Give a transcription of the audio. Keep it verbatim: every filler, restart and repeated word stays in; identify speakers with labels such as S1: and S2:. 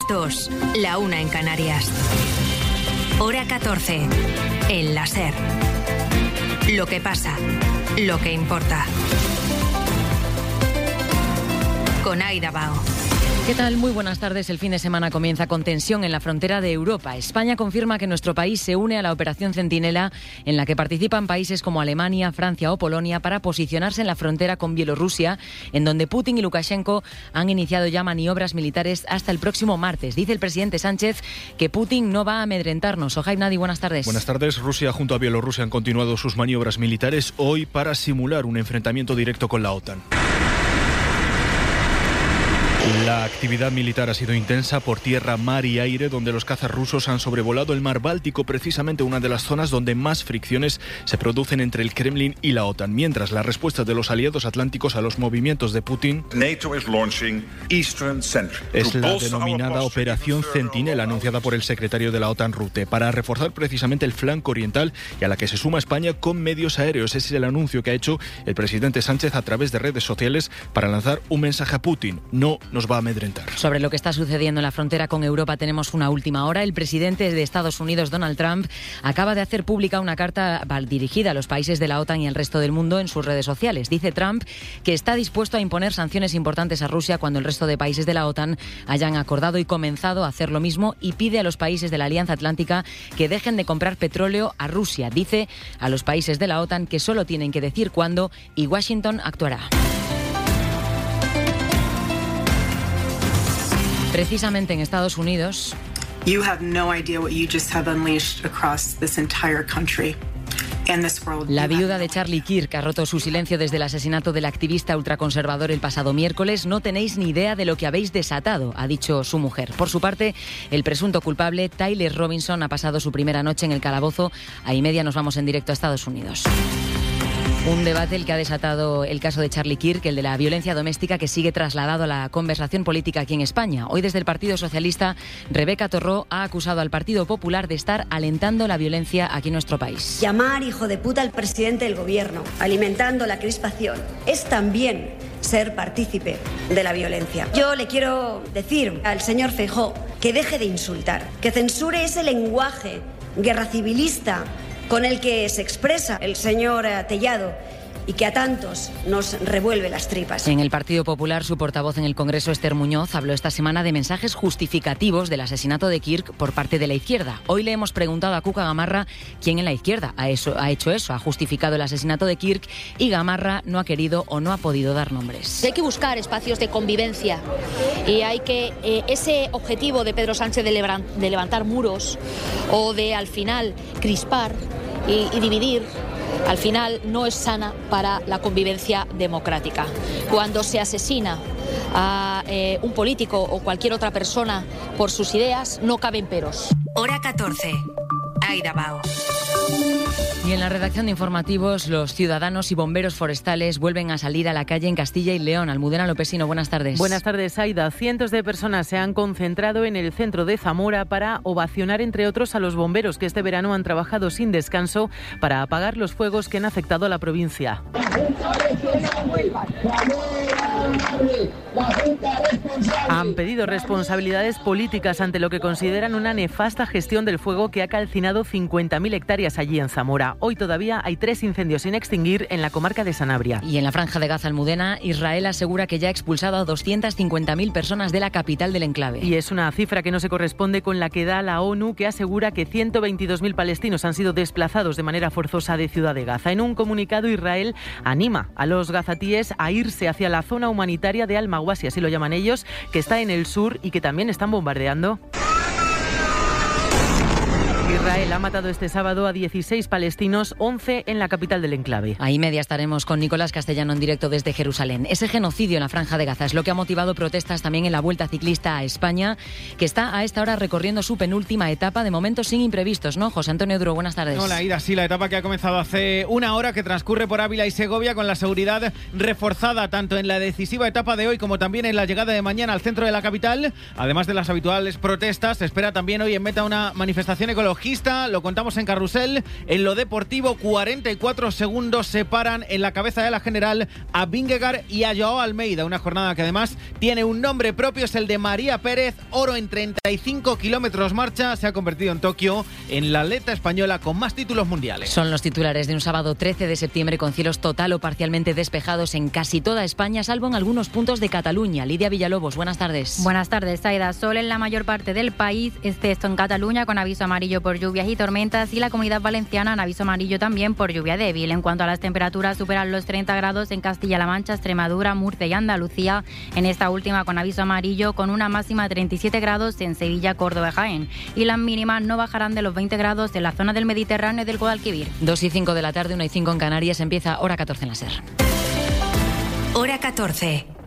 S1: dos, la una en Canarias. Hora catorce, en la SER. Lo que pasa, lo que importa. Con Aida Bao.
S2: ¿Qué tal? Muy buenas tardes. El fin de semana comienza con tensión en la frontera de Europa. España confirma que nuestro país se une a la operación Centinela, en la que participan países como Alemania, Francia o Polonia para posicionarse en la frontera con Bielorrusia, en donde Putin y Lukashenko han iniciado ya maniobras militares hasta el próximo martes. Dice el presidente Sánchez que Putin no va a amedrentarnos. Ojaib Nadi, buenas tardes.
S3: Buenas tardes. Rusia junto a Bielorrusia han continuado sus maniobras militares hoy para simular un enfrentamiento directo con la OTAN. La actividad militar ha sido intensa por tierra, mar y aire, donde los cazas rusos han sobrevolado el mar Báltico, precisamente una de las zonas donde más fricciones se producen entre el Kremlin y la OTAN, mientras la respuesta de los aliados atlánticos a los movimientos de Putin
S4: NATO is launching Eastern Sentry.
S3: Es la denominada Operación Centinela, anunciada por el secretario de la OTAN, Rutte, para reforzar precisamente el flanco oriental y a la que se suma España con medios aéreos. Ese es el anuncio que ha hecho el presidente Sánchez a través de redes sociales para lanzar un mensaje a Putin. No nos va a amedrentar.
S2: Sobre lo que está sucediendo en la frontera con Europa tenemos una última hora. El presidente de Estados Unidos, Donald Trump, acaba de hacer pública una carta dirigida a los países de la OTAN y al resto del mundo en sus redes sociales. Dice Trump que está dispuesto a imponer sanciones importantes a Rusia cuando el resto de países de la OTAN hayan acordado y comenzado a hacer lo mismo, y pide a los países de la Alianza Atlántica que dejen de comprar petróleo a Rusia. Dice a los países de la OTAN que solo tienen que decir cuándo y Washington actuará. Precisamente en Estados Unidos,
S5: You have no idea what you just have unleashed across this entire country and this world.
S2: La viuda de Charlie Kirk ha roto su silencio desde el asesinato del activista ultraconservador el pasado miércoles. No tenéis ni idea de lo que habéis desatado, ha dicho su mujer. Por su parte, el presunto culpable, Tyler Robinson, ha pasado su primera noche en el calabozo. A y media nos vamos en directo a Estados Unidos. Un debate el que ha desatado el caso de Charlie Kirk, el de la violencia doméstica, que sigue trasladado a la conversación política aquí en España. Hoy, desde el Partido Socialista, Rebeca Torró ha acusado al Partido Popular de estar alentando la violencia aquí en nuestro país.
S6: Llamar hijo de puta al presidente del gobierno, alimentando la crispación, es también ser partícipe de la violencia. Yo le quiero decir al señor Feijóo que deje de insultar, que censure ese lenguaje guerra civilista con el que se expresa el señor Tellado y que a tantos nos revuelve las tripas.
S2: En el Partido Popular, su portavoz en el Congreso, Esther Muñoz, habló esta semana de mensajes justificativos del asesinato de Kirk por parte de la izquierda. Hoy le hemos preguntado a Cuca Gamarra quién en la izquierda ha, eso, ha hecho eso, ha justificado el asesinato de Kirk, y Gamarra no ha querido o no ha podido dar nombres.
S7: Hay que buscar espacios de convivencia y hay que, eh, ese objetivo de Pedro Sánchez de, levan, de levantar muros o de al final crispar y, y dividir, al final no es sana para la convivencia democrática. Cuando se asesina a eh, un político o cualquier otra persona por sus ideas, no caben peros.
S1: Hora catorce. Aida Bao.
S2: Y en la redacción de informativos, los ciudadanos y bomberos forestales vuelven a salir a la calle en Castilla y León. Almudena Lopesino, buenas tardes.
S8: Buenas tardes, Aida. Cientos de personas se han concentrado en el centro de Zamora para ovacionar, entre otros, a los bomberos que este verano han trabajado sin descanso para apagar los fuegos que han afectado a la provincia. Han pedido responsabilidades políticas ante lo que consideran una nefasta gestión del fuego que ha calcinado cincuenta mil hectáreas allí en Zamora. Hoy todavía hay tres incendios sin extinguir en la comarca de Sanabria.
S2: Y en la franja de Gaza, Almudena, Israel asegura que ya ha expulsado a doscientas cincuenta mil personas de la capital del enclave.
S8: Y es una cifra que no se corresponde con la que da la ONU, que asegura que ciento veintidós mil palestinos han sido desplazados de manera forzosa de Ciudad de Gaza. En un comunicado, Israel anima a los gazatíes a irse hacia la zona humanitaria de Al-Mawasi, así lo llaman ellos, que está en el sur y que también están bombardeando. Israel ha matado este sábado a dieciséis palestinos, once en la capital del enclave.
S2: A y media estaremos con Nicolás Castellano en directo desde Jerusalén. Ese genocidio en la Franja de Gaza es lo que ha motivado protestas también en la Vuelta Ciclista a España, que está a esta hora recorriendo su penúltima etapa, de momento sin imprevistos, ¿no? José Antonio Duro, buenas tardes.
S9: Hola, Ida, sí, la etapa que ha comenzado hace una hora, que transcurre por Ávila y Segovia con la seguridad reforzada tanto en la decisiva etapa de hoy como también en la llegada de mañana al centro de la capital. Además de las habituales protestas, se espera también hoy en Meta una manifestación ecológica velocista, lo contamos en Carrusel. En lo deportivo, cuarenta y cuatro segundos separan en la cabeza de la general a Vingegaard y a Joao Almeida. Una jornada que además tiene un nombre propio, es el de María Pérez. Oro en treinta y cinco kilómetros marcha. Se ha convertido en Tokio en la atleta española con más títulos mundiales.
S2: Son los titulares de un sábado trece de septiembre con cielos total o parcialmente despejados en casi toda España, salvo en algunos puntos de Cataluña. Lidia Villalobos, buenas tardes.
S10: Buenas tardes, Aida. Sol en la mayor parte del país, excepto en Cataluña con aviso amarillo por lluvias y tormentas, y la Comunidad Valenciana en aviso amarillo también por lluvia débil. En cuanto a las temperaturas, superan los treinta grados en Castilla-La Mancha, Extremadura, Murcia y Andalucía. En esta última con aviso amarillo, con una máxima de treinta y siete grados en Sevilla, Córdoba y Jaén. Y las mínimas no bajarán de los veinte grados en la zona del Mediterráneo y del Guadalquivir.
S2: dos y cinco de la tarde, una y cinco en Canarias, empieza Hora catorce en la SER.
S1: Hora catorce.